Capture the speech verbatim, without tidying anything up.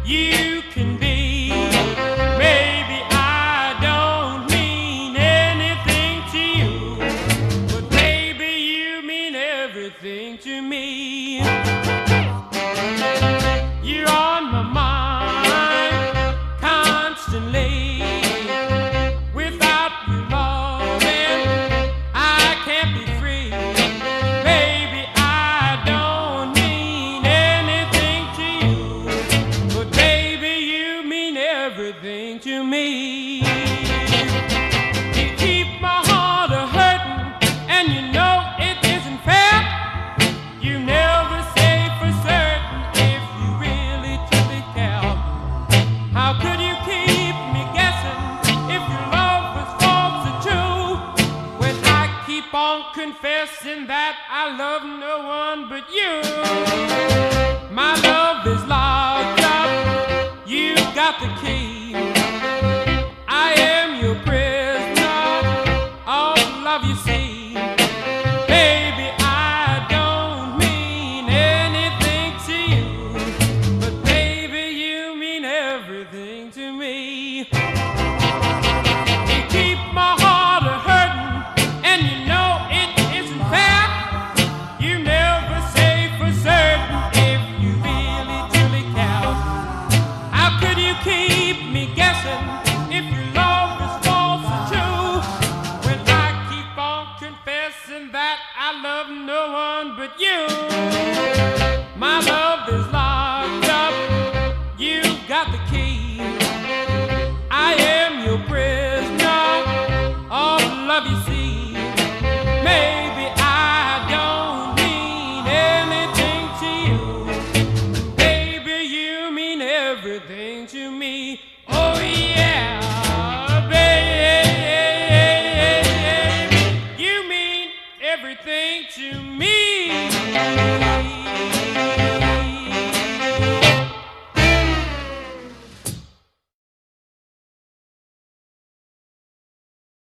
you can be. Maybe I don't mean anything to you, but baby, you mean everything to me. You're on my mind constantly. Without you loving, I can't be free. Baby, I don't mean anything to you, but baby, you mean everything to me. You keep my heart a-hurting, and you know it isn't fair. You never say for certain if you really truly care. How could you keep me guessing if your love was false or true, when I keep on confessing that I love no one but you? My love is locked up, you got the key.